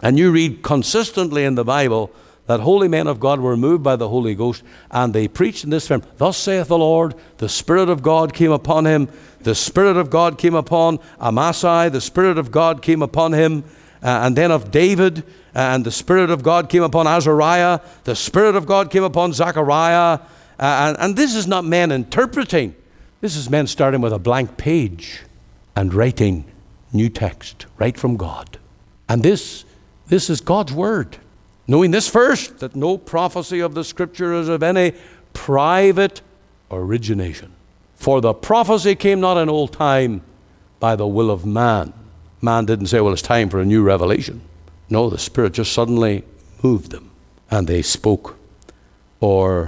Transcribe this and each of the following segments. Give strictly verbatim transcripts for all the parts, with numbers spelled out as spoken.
And you read consistently in the Bible that holy men of God were moved by the Holy Ghost, and they preached in this form, thus saith the Lord, the Spirit of God came upon him, the Spirit of God came upon Amasai, the Spirit of God came upon him, uh, and then of David, and the Spirit of God came upon Azariah, the Spirit of God came upon Zechariah, uh, and, and this is not men interpreting, this is men starting with a blank page and writing new text right from God. And this, this is God's word. Knowing this first, that no prophecy of the Scripture is of any private origination. For the prophecy came not in old time by the will of man. Man didn't say, well, it's time for a new revelation. No, the Spirit just suddenly moved them, and they spoke. Or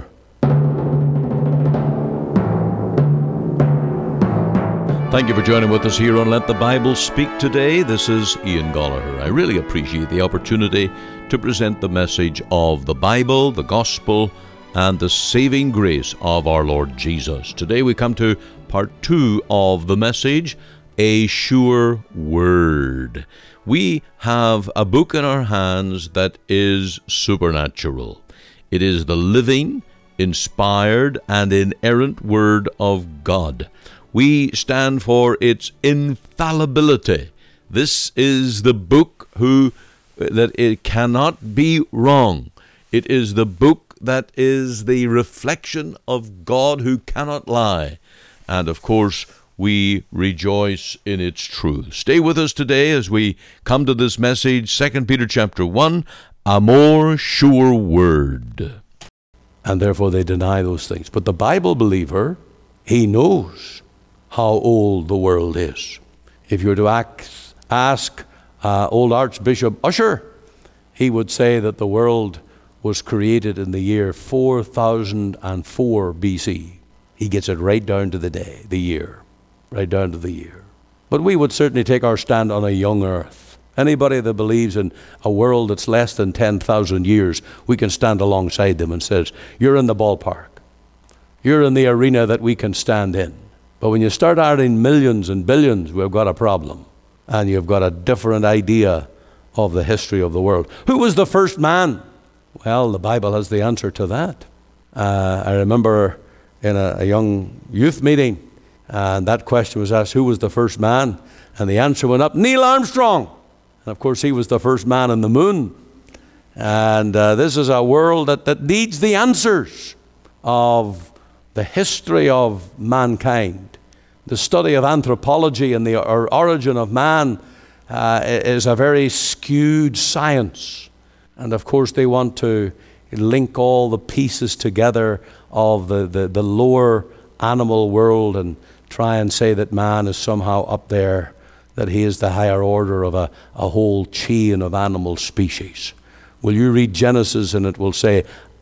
thank you for joining with us here on Let the Bible Speak today. This is Ian Goligher. I really appreciate the opportunity to present the message of the Bible, the gospel, and the saving grace of our Lord Jesus. Today we come to part two of the message, A Sure Word. We have a book in our hands that is supernatural. It is the living, inspired, and inerrant Word of God. We stand for its infallibility. This is the book who that it cannot be wrong. It is the book that is the reflection of God who cannot lie. And of course, we rejoice in its truth. Stay with us today as we come to this message, Second Peter chapter one, a more sure word. And therefore they deny those things. But the Bible believer, he knows how old the world is. If you were to ask, ask uh, old Archbishop Usher, he would say that the world was created in the year four thousand four B C. He gets it right down to the day, the year, right down to the year. But we would certainly take our stand on a young earth. Anybody that believes in a world that's less than ten thousand years, we can stand alongside them and says, you're in the ballpark. You're in the arena that we can stand in. But when you start adding millions and billions, we've got a problem. And you've got a different idea of the history of the world. Who was the first man? Well, the Bible has the answer to that. Uh, I remember in a, a young youth meeting, and that question was asked, who was the first man? And the answer went up, Neil Armstrong. And of course, he was the first man on the moon. And uh, this is a world that, that needs the answers of the history of mankind. The study of anthropology and the or origin of man uh, is a very skewed science. And of course they want to link all the pieces together of the, the, the lower animal world and try and say that man is somehow up there, that he is the higher order of a, a whole chain of animal species. Will you read Genesis and it will say,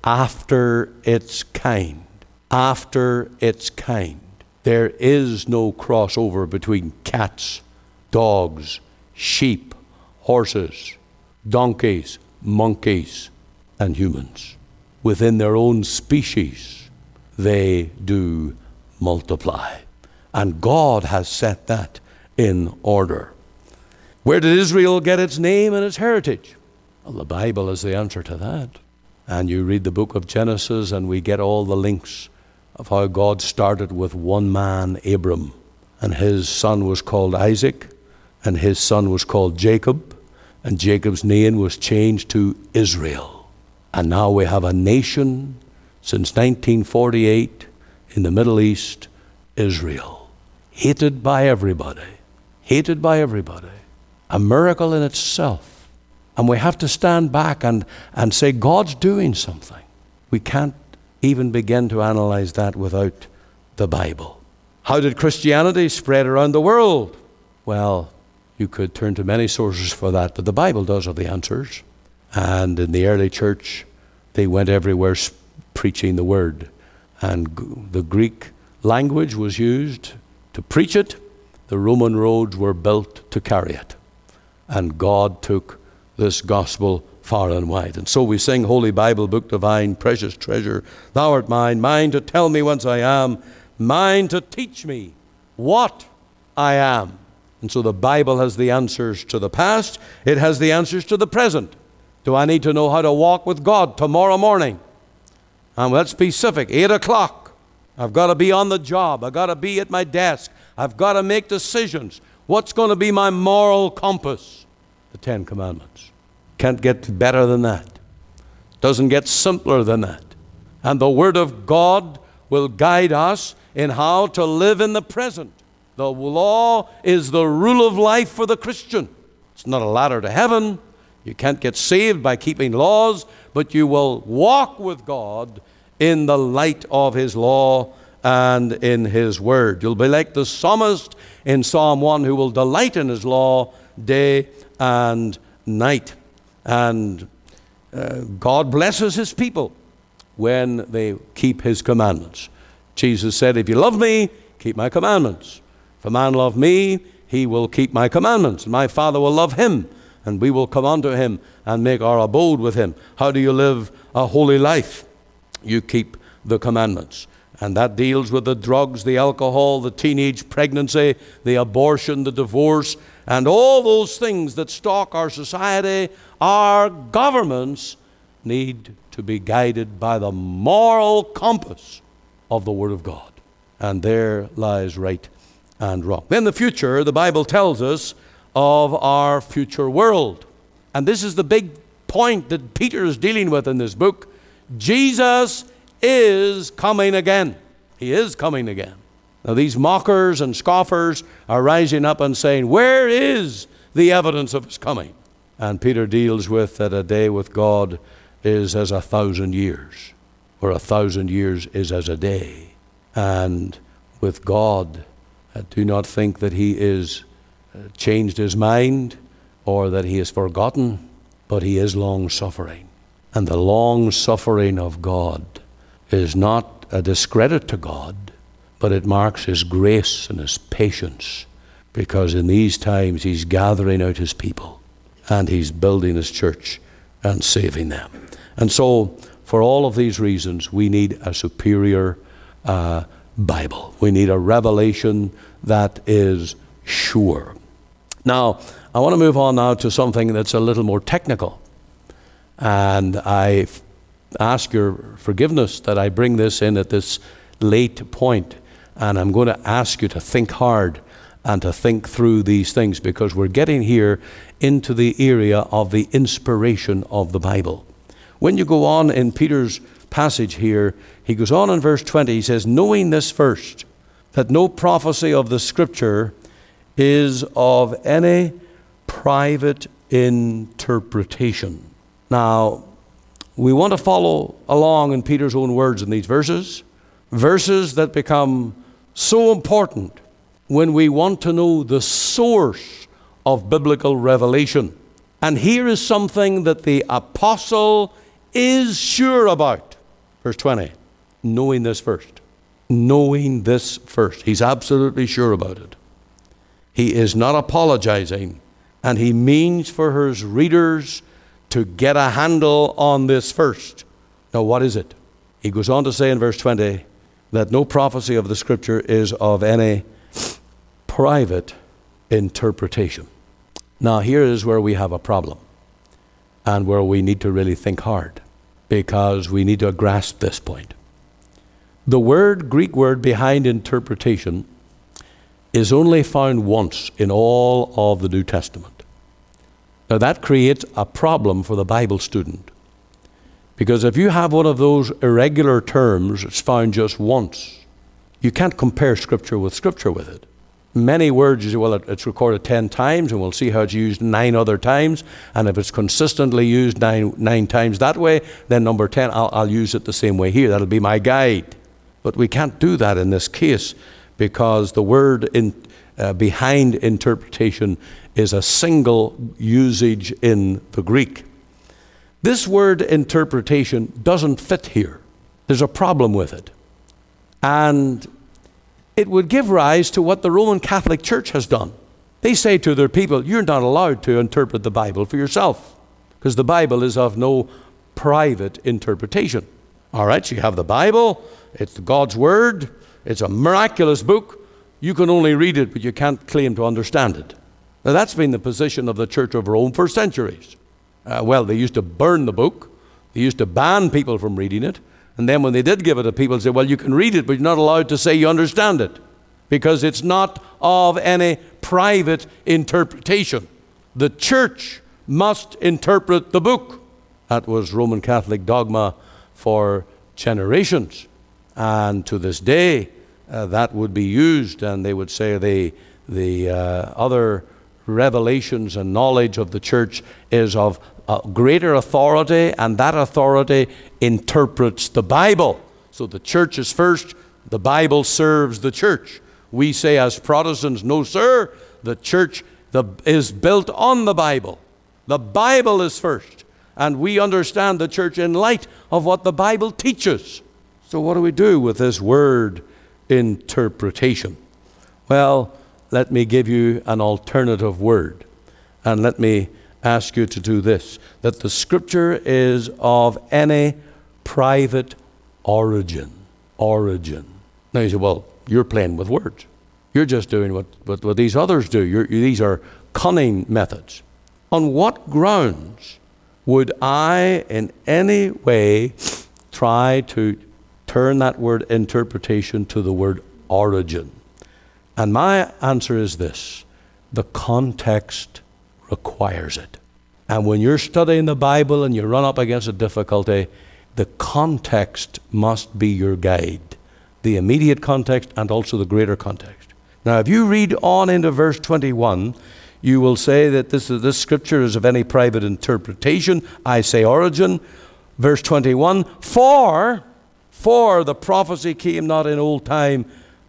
after its kind, after its kind. There is no crossover between cats, dogs, sheep, horses, donkeys, monkeys, and humans. Within their own species, they do multiply. And God has set that in order. Where did Israel get its name and its heritage? Well, the Bible is the answer to that. And you read the book of Genesis and we get all the links of how God started with one man, Abram, and his son was called Isaac, and his son was called Jacob, and Jacob's name was changed to Israel. And now we have a nation since nineteen forty-eight in the Middle East, Israel. Hated by everybody. Hated by everybody. A miracle in itself. And we have to stand back and, and say, God's doing something. We can't even begin to analyze that without the Bible. How did Christianity spread around the world? Well, you could turn to many sources for that, but the Bible does have the answers. And in the early church, they went everywhere preaching the word. And the Greek language was used to preach it. The Roman roads were built to carry it. And God took this gospel far and wide. And so we sing, Holy Bible, Book Divine, Precious Treasure, Thou art mine, mine to tell me whence I am, mine to teach me what I am. And so the Bible has the answers to the past. It has the answers to the present. Do I need to know how to walk with God tomorrow morning? And let's be specific, eight o'clock. I've got to be on the job. I've got to be at my desk. I've got to make decisions. What's going to be my moral compass? The Ten Commandments. Can't get better than that. Doesn't get simpler than that. And the Word of God will guide us in how to live in the present. The law is the rule of life for the Christian. It's not a ladder to heaven. You can't get saved by keeping laws, but you will walk with God in the light of His law and in His Word. You'll be like the psalmist in Psalm one who will delight in His law day and night. And uh, God blesses His people when they keep His commandments. Jesus said, if you love me, keep my commandments. If a man love me, he will keep my commandments. And my Father will love him, and we will come unto him and make our abode with him. How do you live a holy life? You keep the commandments. And that deals with the drugs, the alcohol, the teenage pregnancy, the abortion, the divorce, and all those things that stalk our society. Our governments need to be guided by the moral compass of the Word of God. And there lies right and wrong. Then the future, the Bible tells us of our future world. And this is the big point that Peter is dealing with in this book. Jesus is coming again. He is coming again. Now these mockers and scoffers are rising up and saying, where is the evidence of His coming? And Peter deals with that a day with God is as a thousand years, or a thousand years is as a day. And with God, I do not think that He is uh, changed His mind or that He is forgotten, but He is long-suffering. And the long-suffering of God is not a discredit to God, but it marks His grace and His patience, because in these times He's gathering out His people and He's building His church and saving them. And so, for all of these reasons, we need a superior uh, Bible. We need a revelation that is sure. Now, I want to move on now to something that's a little more technical. And I f- ask your forgiveness that I bring this in at this late point. And I'm going to ask you to think hard and to think through these things, because we're getting here into the area of the inspiration of the Bible. When you go on in Peter's passage here, he goes on in verse twenty, he says, knowing this first, that no prophecy of the Scripture is of any private interpretation. Now, we want to follow along in Peter's own words in these verses, verses that become so important when we want to know the source of biblical revelation. And here is something that the apostle is sure about. Verse twenty, knowing this first. Knowing this first. He's absolutely sure about it. He is not apologizing, and he means for his readers to get a handle on this first. Now, what is it? He goes on to say in verse twenty that no prophecy of the Scripture is of any private interpretation. Now, here is where we have a problem, and where we need to really think hard, because we need to grasp this point. The word, Greek word behind interpretation, is only found once in all of the New Testament. Now that creates a problem for the Bible student, because if you have one of those irregular terms that's found just once, you can't compare Scripture with Scripture with it. Many words, you say, well, it's recorded ten times, and we'll see how it's used nine other times. And if it's consistently used nine nine times that way, then number ten, I'll, I'll use it the same way here. That'll be my guide. But we can't do that in this case, because the word in, uh, behind interpretation is a single usage in the Greek. This word interpretation doesn't fit here. There's a problem with it. And it would give rise to what the Roman Catholic Church has done. They say to their people, you're not allowed to interpret the Bible for yourself, because the Bible is of no private interpretation. All right, so you have the Bible, it's God's Word, it's a miraculous book, You can only read it, but you can't claim to understand it. Now, that's been the position of the Church of Rome for centuries. Uh, well, they used to burn the book. They used to ban people from reading it. And then when they did give it to people, they said, well, you can read it, but you're not allowed to say you understand it, because it's not of any private interpretation. The church must interpret the book. That was Roman Catholic dogma for generations. And to this day, uh, that would be used, and they would say the, the uh, other revelations and knowledge of the church is of uh, greater authority, and that authority interprets the Bible. So the church is first, the Bible serves the church. We say as Protestants, no sir, the church the, is built on the Bible. The Bible is first, and we understand the church in light of what the Bible teaches. So what do we do with this word interpretation? Well, let me give you an alternative word, and let me ask you to do this, that the Scripture is of any private origin. Origin. Now you say, well, you're playing with words. You're just doing what, what, what these others do. You're, these are cunning methods. On what grounds would I in any way try to turn that word interpretation to the word origin? And my answer is this: the context requires it. And when you're studying the Bible and you run up against a difficulty, the context must be your guide. The immediate context and also the greater context. Now, if you read on into verse twenty-one, you will say that this, this scripture is of any private interpretation. I say origin. Verse twenty-one, for, for the prophecy came not in old time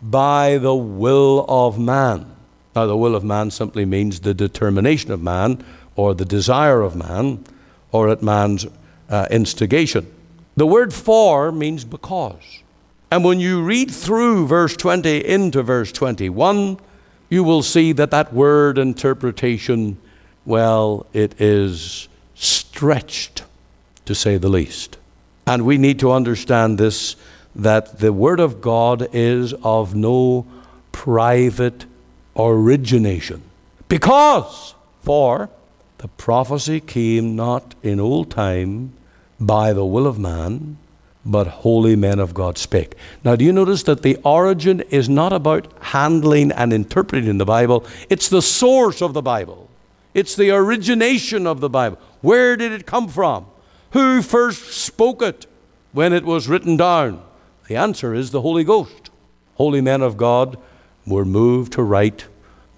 by the will of man. Now, the will of man simply means the determination of man, or the desire of man, or at man's uh, instigation. The word for means because. And when you read through verse twenty into verse twenty-one, you will see that that word interpretation, well, it is stretched, to say the least. And we need to understand this, that the Word of God is of no private origination. Because, for the prophecy came not in old time by the will of man, but holy men of God spake. Now, do you notice that the origin is not about handling and interpreting the Bible? It's the source of the Bible. It's the origination of the Bible. Where did it come from? Who first spoke it when it was written down? The answer is the Holy Ghost. Holy men of God were moved to write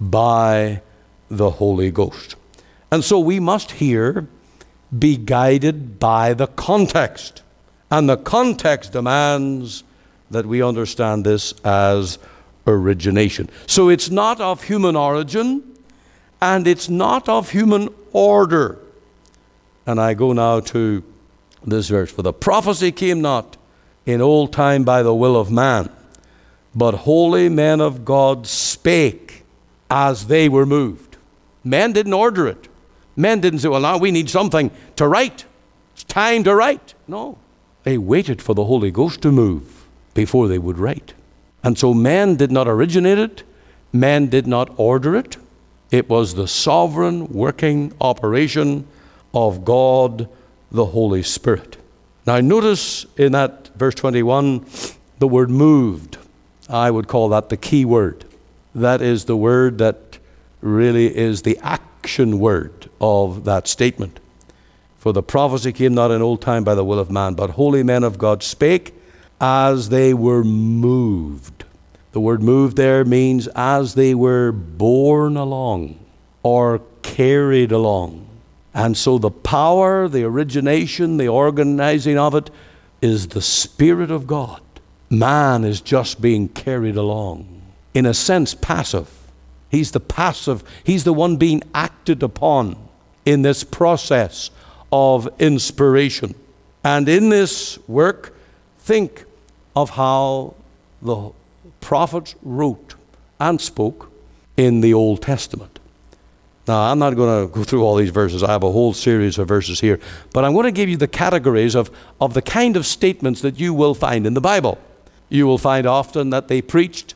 by the Holy Ghost. And so we must here be guided by the context. And the context demands that we understand this as origination. So it's not of human origin, and it's not of human order. And I go now to this verse. For the prophecy came not in old time by the will of man, but holy men of God spake as they were moved. Men didn't order it. Men didn't say, well, now we need something to write. It's time to write. No. They waited for the Holy Ghost to move before they would write. And so men did not originate it. Men did not order it. It was the sovereign working operation of God, the Holy Spirit. Now notice in that verse twenty-one, the word moved. I would call that the key word. That is the word that really is the action word of that statement. For the prophecy came not in old time by the will of man, but holy men of God spake as they were moved. The word moved there means as they were borne along or carried along. And so the power, the origination, the organizing of it is the Spirit of God. Man is just being carried along. In a sense, passive. He's the passive. He's the one being acted upon in this process of inspiration. And in this work, think of how the prophets wrote and spoke in the Old Testament. Now, I'm not going to go through all these verses. I have a whole series of verses here. But I'm going to give you the categories of, of the kind of statements that you will find in the Bible. You will find often that they preached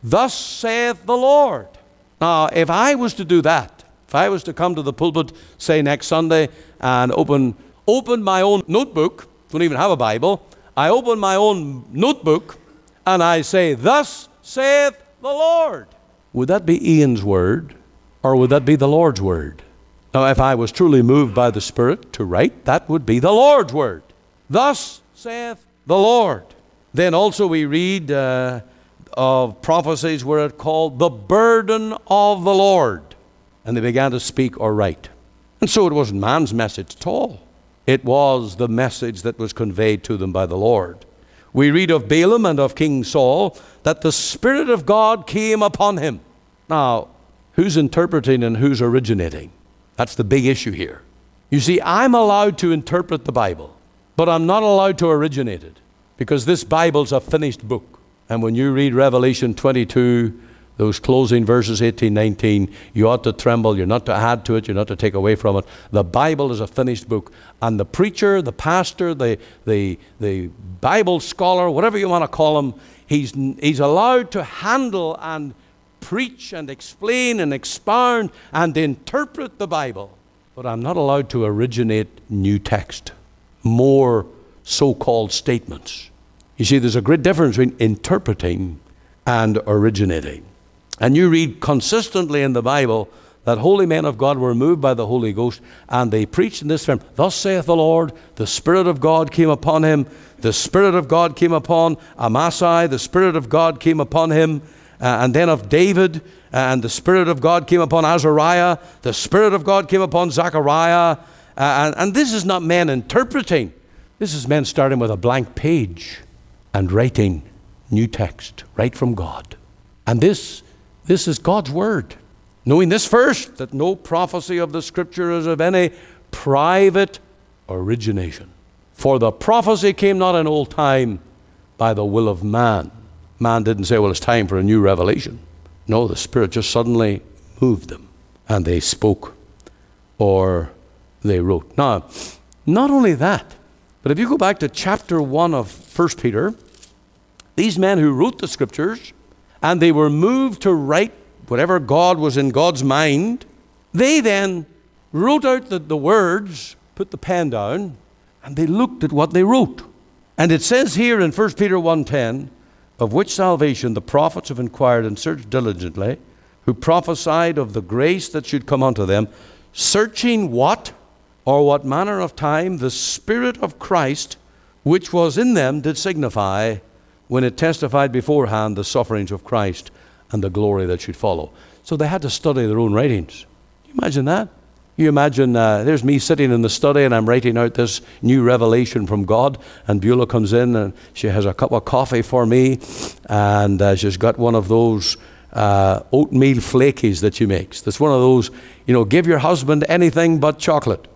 thus saith the Lord. Now, if I was to do that, if I was to come to the pulpit, say next Sunday, and open, open my own notebook, don't even have a Bible, I open my own notebook, and I say, thus saith the Lord. Would that be Ian's word, or would that be the Lord's word? Now, if I was truly moved by the Spirit to write, that would be the Lord's word. Thus saith the Lord. Then also we read uh, of prophecies where it called the burden of the Lord. And they began to speak or write. And so it wasn't man's message at all. It was the message that was conveyed to them by the Lord. We read of Balaam and of King Saul that the Spirit of God came upon him. Now, who's interpreting and who's originating? That's the big issue here. You see, I'm allowed to interpret the Bible, but I'm not allowed to originate it, because this Bible's a finished book. And when you read Revelation twenty-two, those closing verses, eighteen, nineteen, you ought to tremble. You're not to add to it. You're not to take away from it. The Bible is a finished book. And the preacher, the pastor, the, the, the Bible scholar, whatever you want to call him, he's, he's allowed to handle and preach and explain and expound and interpret the Bible. But I'm not allowed to originate new text, more so-called statements. You see, there's a great difference between interpreting and originating. And you read consistently in the Bible that holy men of God were moved by the Holy Ghost, and they preached in this form, thus saith the Lord, the Spirit of God came upon him, the Spirit of God came upon Amasai, the Spirit of God came upon him, uh, and then of David, uh, and the Spirit of God came upon Azariah, the Spirit of God came upon Zechariah, uh, and, and this is not men interpreting. This is men starting with a blank page and writing new text right from God. And this, this is God's word. Knowing this first, that no prophecy of the Scripture is of any private origination. For the prophecy came not in old time by the will of man. Man didn't say, well, it's time for a new revelation. No, the Spirit just suddenly moved them, and they spoke or they wrote. Now, not only that, but if you go back to chapter one of First Peter, these men who wrote the Scriptures, and they were moved to write whatever God was in God's mind, they then wrote out the, the words, put the pen down, and they looked at what they wrote. And it says here in First Peter one ten, of which salvation the prophets have inquired and searched diligently, who prophesied of the grace that should come unto them, searching what, or what manner of time the Spirit of Christ, which was in them, did signify, when it testified beforehand the sufferings of Christ and the glory that should follow. So they had to study their own writings. Can you imagine that? You imagine, uh, there's me sitting in the study and I'm writing out this new revelation from God, and Beulah comes in and she has a cup of coffee for me, and uh, she's got one of those uh, oatmeal flakies that she makes. That's one of those, you know, give your husband anything but chocolate.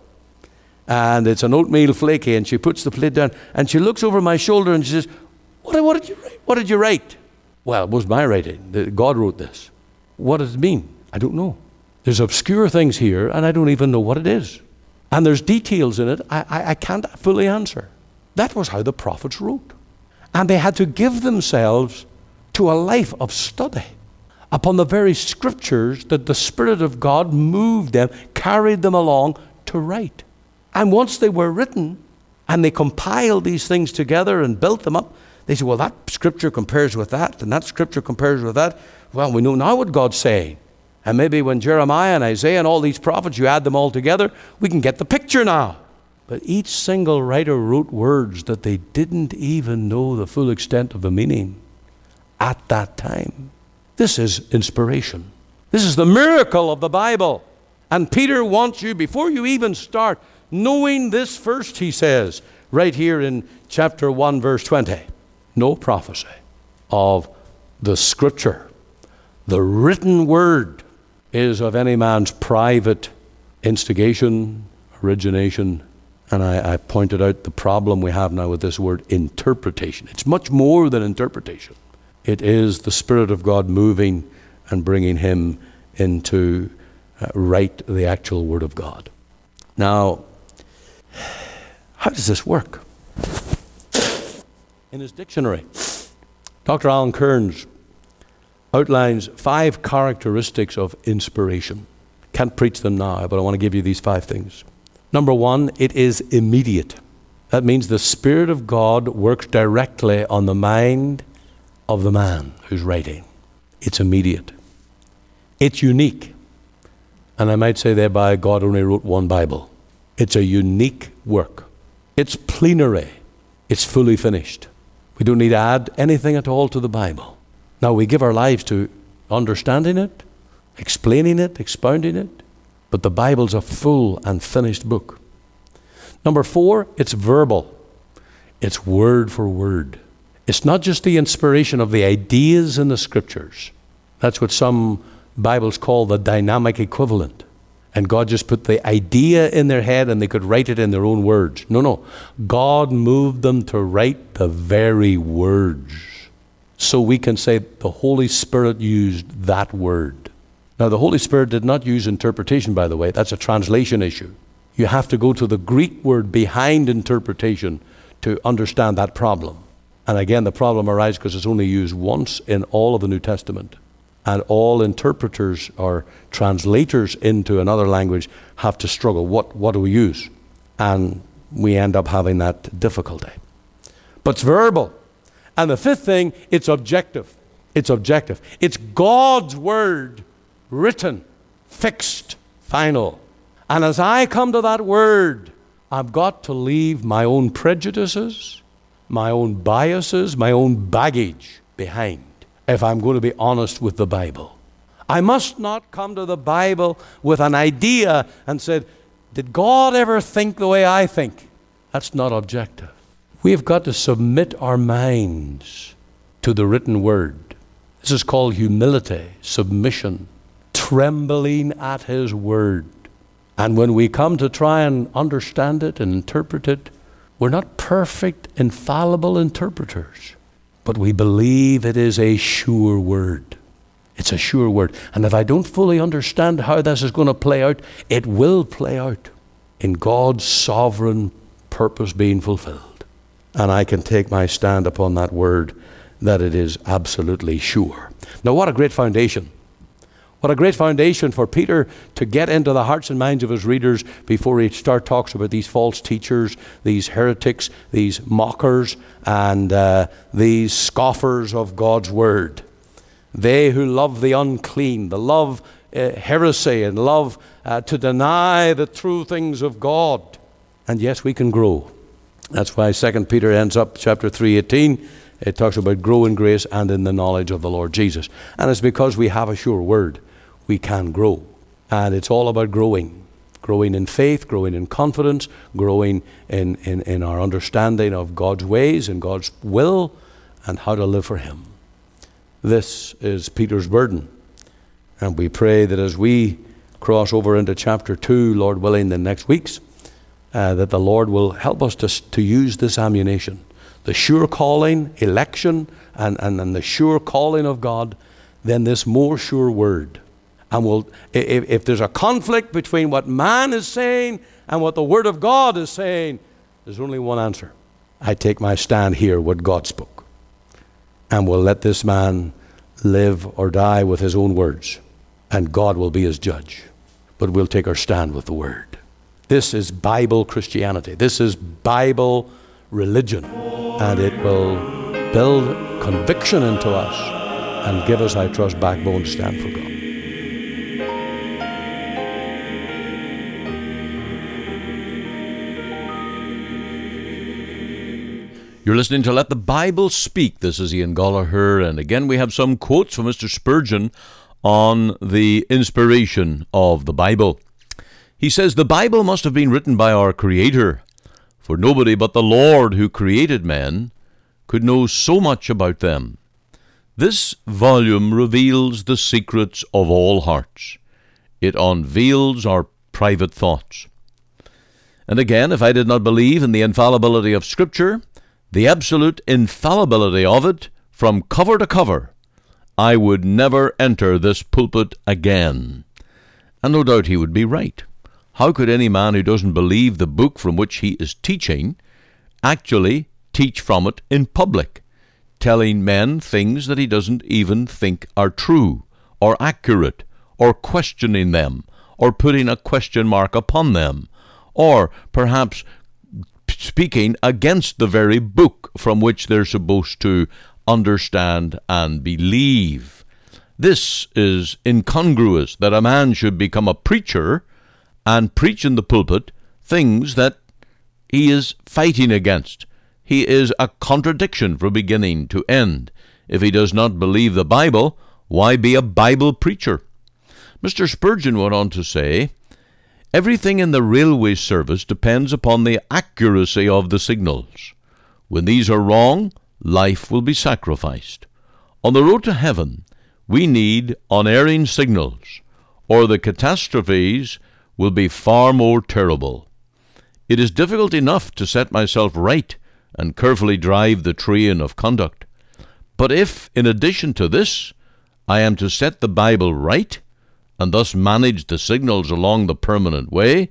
And it's an oatmeal flaky, and she puts the plate down and she looks over my shoulder and she says, what, what did you write? What did you write? Well, it was my writing. God wrote this. What does it mean? I don't know. There's obscure things here, and I don't even know what it is. And there's details in it I, I, I can't fully answer. That was how the prophets wrote. And they had to give themselves to a life of study upon the very Scriptures that the Spirit of God moved them, carried them along to write. And once they were written, and they compiled these things together and built them up, they say, well, that Scripture compares with that, and that Scripture compares with that. Well, we know now what God's saying. And maybe when Jeremiah and Isaiah and all these prophets, you add them all together, we can get the picture now. But each single writer wrote words that they didn't even know the full extent of the meaning at that time. This is inspiration. This is the miracle of the Bible. And Peter wants you, before you even start, knowing this first, he says, right here in chapter one, verse twenty. No prophecy of the Scripture, the written word, is of any man's private instigation, origination. And I, I pointed out the problem we have now with this word interpretation. It's much more than interpretation. It is the Spirit of God moving and bringing him into uh, write the actual Word of God. Now, how does this work? In his dictionary, Doctor Alan Kearns outlines five characteristics of inspiration. Can't preach them now, but I want to give you these five things. Number one, it is immediate. That means the Spirit of God works directly on the mind of the man who's writing. It's immediate. It's unique. And I might say thereby God only wrote one Bible. It's a unique work. It's plenary. It's fully finished. We don't need to add anything at all to the Bible. Now we give our lives to understanding it, explaining it, expounding it, but the Bible's a full and finished book. Number four, it's verbal. It's word for word. It's not just the inspiration of the ideas in the Scriptures. That's what some Bibles call the dynamic equivalent. And God just put the idea in their head and they could write it in their own words. No, no. God moved them to write the very words. So we can say the Holy Spirit used that word. Now, the Holy Spirit did not use interpretation, by the way. That's a translation issue. You have to go to the Greek word behind interpretation to understand that problem. And again, the problem arises because it's only used once in all of the New Testament. And all interpreters or translators into another language have to struggle. What, what do we use? And we end up having that difficulty. But it's verbal. And the fifth thing, it's objective. It's objective. It's God's word, written, fixed, final. And as I come to that word, I've got to leave my own prejudices, my own biases, my own baggage behind if I'm going to be honest with the Bible. I must not come to the Bible with an idea and say, did God ever think the way I think? That's not objective. We've got to submit our minds to the written word. This is called humility, submission, trembling at His word. And when we come to try and understand it and interpret it, we're not perfect, infallible interpreters, but we believe it is a sure word. It's a sure word. And if I don't fully understand how this is going to play out, it will play out in God's sovereign purpose being fulfilled. And I can take my stand upon that word that it is absolutely sure. Now, what a great foundation. What a great foundation for Peter to get into the hearts and minds of his readers before he start talks about these false teachers, these heretics, these mockers, and uh, these scoffers of God's word. They who love the unclean, the love uh, heresy, and love uh, to deny the true things of God. And yes, we can grow. That's why Second Peter ends up chapter three eighteen. It talks about grow in grace and in the knowledge of the Lord Jesus. And it's because we have a sure word. We can grow. And it's all about growing. Growing in faith, growing in confidence, growing in, in, in our understanding of God's ways and God's will and how to live for Him. This is Peter's burden. And we pray that as we cross over into chapter two, Lord willing, the next weeks, uh, that the Lord will help us to, to use this ammunition. The sure calling, election, and, and, and the sure calling of God, then this more sure word. And we'll, if, if there's a conflict between what man is saying and what the Word of God is saying, there's only one answer. I take my stand here, what God spoke. And we'll let this man live or die with his own words. And God will be his judge. But we'll take our stand with the Word. This is Bible Christianity. This is Bible religion. And it will build conviction into us and give us, I trust, backbone to stand for God. You're listening to Let the Bible Speak. This is Ian Gallagher, and again we have some quotes from Mister Spurgeon on the inspiration of the Bible. He says, "The Bible must have been written by our Creator, for nobody but the Lord who created men could know so much about them. This volume reveals the secrets of all hearts. It unveils our private thoughts." And again, if I did not believe in the infallibility of Scripture, the absolute infallibility of it from cover to cover, I would never enter this pulpit again. And no doubt he would be right. How could any man who doesn't believe the book from which he is teaching actually teach from it in public? telling men things that he doesn't even think are true or accurate, or questioning them, or putting a question mark upon them, or perhaps speaking against the very book from which they're supposed to understand and believe. This is incongruous, that a man should become a preacher and preach in the pulpit things that he is fighting against. He is a contradiction from beginning to end. If he does not believe the Bible, why be a Bible preacher? Mister Spurgeon went on to say, everything in the railway service depends upon the accuracy of the signals. When these are wrong, life will be sacrificed. On the road to heaven, we need unerring signals, or the catastrophes will be far more terrible. It is difficult enough to set myself right and carefully drive the train of conduct. But if, in addition to this, I am to set the Bible right, and thus manage the signals along the permanent way,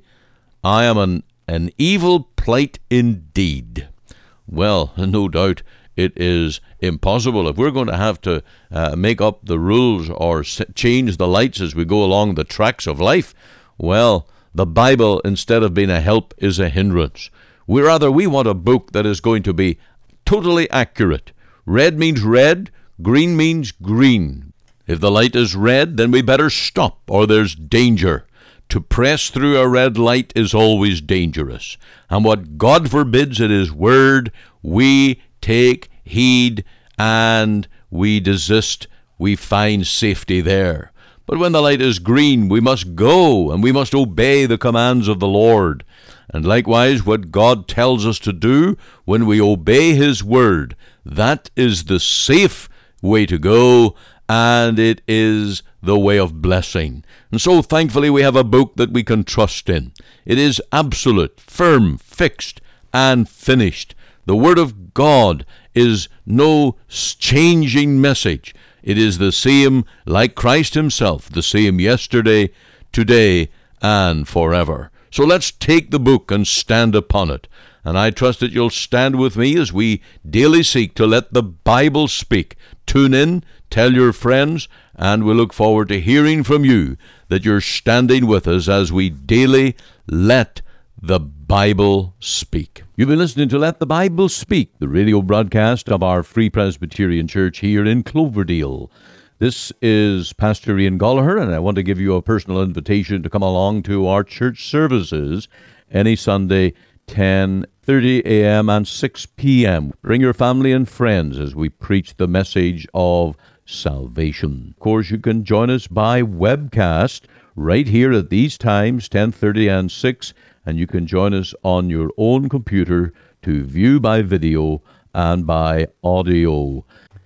I am an, an evil plight indeed. Well, no doubt it is impossible. If we're going to have to uh, make up the rules or change the lights as we go along the tracks of life, well, the Bible, instead of being a help, is a hindrance. We rather, we want a book that is going to be totally accurate. Red means red, green means green. If the light is red, then we better stop, or there's danger. To press through a red light is always dangerous. And what God forbids in His Word, we take heed and we desist. We find safety there. But when the light is green, we must go, and we must obey the commands of the Lord. And likewise, what God tells us to do, when we obey His Word, that is the safe way to go, and it is the way of blessing. And so, thankfully, we have a book that we can trust in. It is absolute, firm, fixed, and finished. The Word of God is no changing message. It is the same, like Christ Himself, the same yesterday, today, and forever. So let's take the book and stand upon it. And I trust that you'll stand with me as we daily seek to let the Bible speak. Tune in, tell your friends, and we look forward to hearing from you that you're standing with us as we daily let the Bible speak. You've been listening to Let the Bible Speak, the radio broadcast of our Free Presbyterian Church here in Cloverdale. This is Pastor Ian Gallagher, and I want to give you a personal invitation to come along to our church services any Sunday, ten thirty a.m. and six p.m. Bring your family and friends as we preach the message of salvation. Of course, you can join us by webcast right here at these times, ten thirty and six, and you can join us on your own computer to view by video and by audio.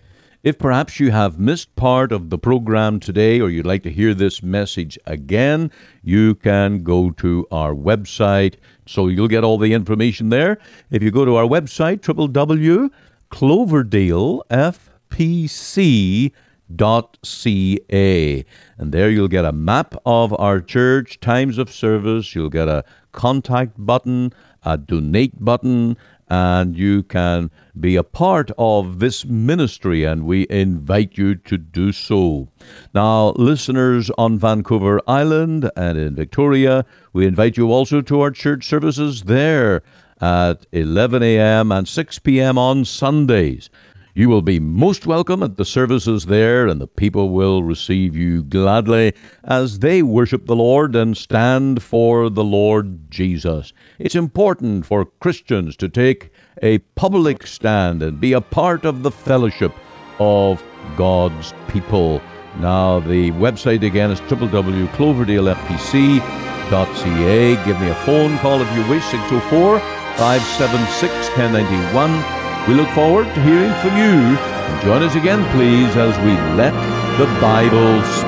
If perhaps you have missed part of the program today, or you'd like to hear this message again, you can go to our website, so you'll get all the information there. If you go to our website, w w w dot cloverdale f p c dot c a, and there you'll get a map of our church, times of service, you'll get a contact button, a donate button, and you can be a part of this ministry, and we invite you to do so. Now, listeners on Vancouver Island and in Victoria, we invite you also to our church services there at eleven a.m. and six p.m. on Sundays. You will be most welcome at the services there, and the people will receive you gladly as they worship the Lord and stand for the Lord Jesus. It's important for Christians to take a public stand and be a part of the fellowship of God's people. Now, the website again is w w w dot cloverdale f p c dot c a. Give me a phone call if you wish, six oh four, five seven six, one oh nine one. We look forward to hearing from you. And join us again, please, as we let the Bible speak.